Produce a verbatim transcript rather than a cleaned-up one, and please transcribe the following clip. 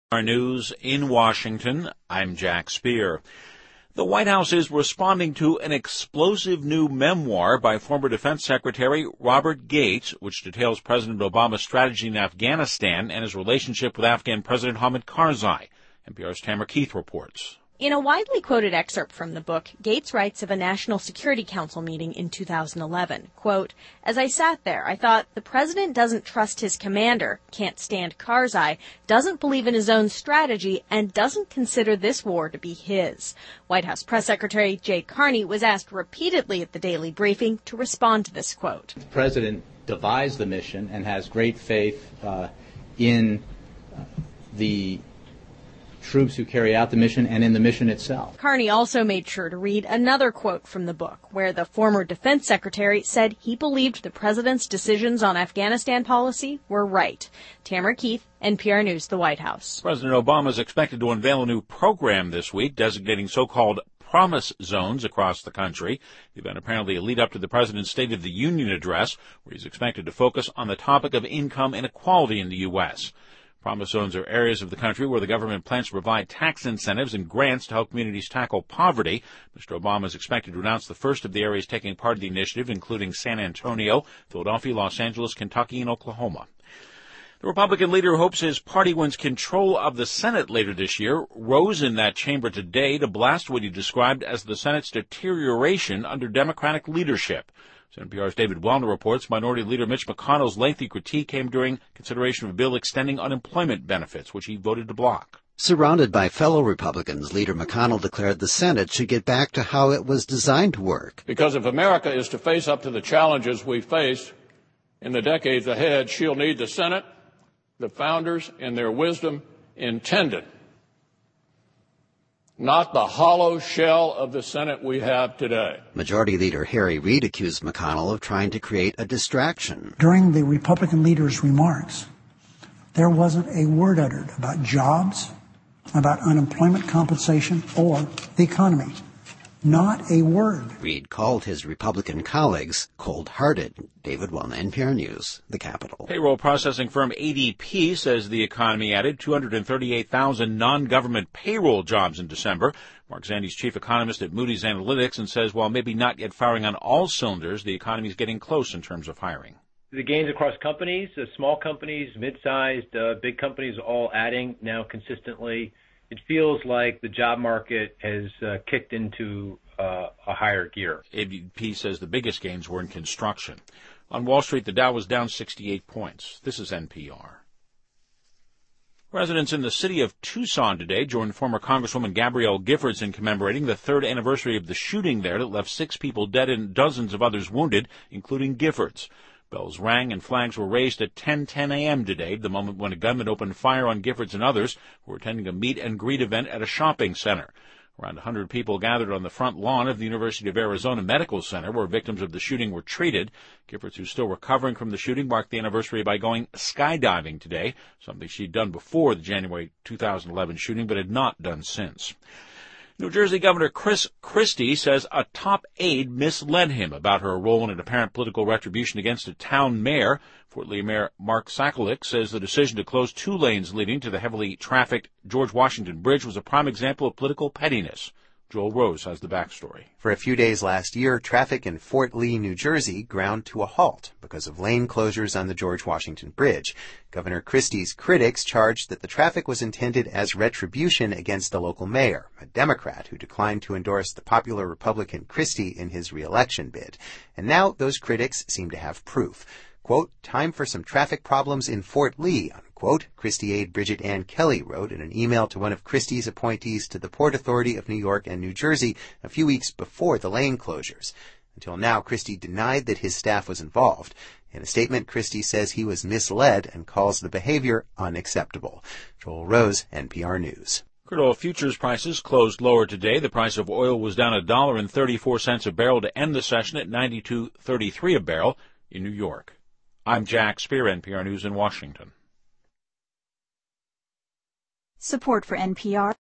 Our news in Washington, I'm Jack Speer. The White House is responding to an explosive new memoir by former Defense Secretary Robert Gates, which details President Obama's strategy in Afghanistan and his relationship with Afghan President Hamid Karzai. N P R's Tamara Keith reports. In a widely quoted excerpt from the book, Gates writes of a National Security Council meeting in two thousand eleven, quote, "As I sat there, I thought the president doesn't trust his commander, can't stand Karzai, doesn't believe in his own strategy, and doesn't consider this war to be his." White House Press Secretary Jay Carney was asked repeatedly at the daily briefing to respond to this quote. The president devised the mission and has great faith uh, in uh, the troops who carry out the mission and in the mission itself. Carney also made sure to read another quote from the book, where the former defense secretary said he believed the president's decisions on Afghanistan policy were right. Tamara Keith, N P R News, the White House. President Obama is expected to unveil a new program this week designating so-called promise zones across the country. The event apparently a lead up to the president's State of the Union address, where he's expected to focus on the topic of income inequality in the U S Promise zones are areas of the country where the government plans to provide tax incentives and grants to help communities tackle poverty. Mister Obama is expected to announce the first of the areas taking part in the initiative, including San Antonio, Philadelphia, Los Angeles, Kentucky, and Oklahoma. The Republican leader hopes his party wins control of the Senate later this year, rose in that chamber today to blast what he described as the Senate's deterioration under Democratic leadership. So N P R's David Wellner reports Minority Leader Mitch McConnell's lengthy critique came during consideration of a bill extending unemployment benefits, which he voted to block. Surrounded by fellow Republicans, Leader McConnell declared the Senate should get back to how it was designed to work. Because if America is to face up to the challenges we face in the decades ahead, she'll need the Senate the founders in their wisdom intended, not the hollow shell of the Senate we have today. Majority Leader Harry Reid accused McConnell of trying to create a distraction. During the Republican leader's remarks, there wasn't a word uttered about jobs, about unemployment compensation, or the economy. Not a word. Reid called his Republican colleagues cold-hearted. David Wellner, N P R News, the Capitol. Payroll processing firm A D P says the economy added two hundred thirty-eight thousand non-government payroll jobs in December. Mark Zandi's chief economist at Moody's Analytics and says while maybe not yet firing on all cylinders, the economy is getting close in terms of hiring. The gains across companies, uh, small companies, mid-sized, uh, big companies, all adding now consistently. It feels like the job market has uh, kicked into uh, a higher gear. A D P says the biggest gains were in construction. On Wall Street, the Dow was down sixty-eight points. This is N P R. Residents in the city of Tucson today joined former Congresswoman Gabrielle Giffords in commemorating the third anniversary of the shooting there that left six people dead and dozens of others wounded, including Giffords. Bells rang and flags were raised at ten ten a.m. today, the moment when a gunman opened fire on Giffords and others who were attending a meet and greet event at a shopping center. Around one hundred people gathered on the front lawn of the University of Arizona Medical Center, where victims of the shooting were treated. Giffords, who's still recovering from the shooting, marked the anniversary by going skydiving today, something she'd done before the January two thousand eleven shooting, but had not done since. New Jersey Governor Chris Christie says a top aide misled him about her role in an apparent political retribution against a town mayor. Fort Lee Mayor Mark Sakalik says the decision to close two lanes leading to the heavily trafficked George Washington Bridge was a prime example of political pettiness. Joel Rose has the backstory. For a few days last year, traffic in Fort Lee, New Jersey ground to a halt because of lane closures on the George Washington Bridge. Governor Christie's critics charged that the traffic was intended as retribution against the local mayor, a Democrat who declined to endorse the popular Republican Christie in his re-election bid. And now those critics seem to have proof. Quote, "Time for some traffic problems in Fort Lee," unquote, Christie aide Bridget Ann Kelly wrote in an email to one of Christie's appointees to the Port Authority of New York and New Jersey a few weeks before the lane closures. Until now, Christie denied that his staff was involved. In a statement, Christie says he was misled and calls the behavior unacceptable. Joel Rose, N P R News. Crude oil futures prices closed lower today. The price of oil was down one dollar and thirty-four cents a barrel to end the session at ninety-two thirty-three a barrel in New York. I'm Jack Speer, N P R News in Washington. Support for N P R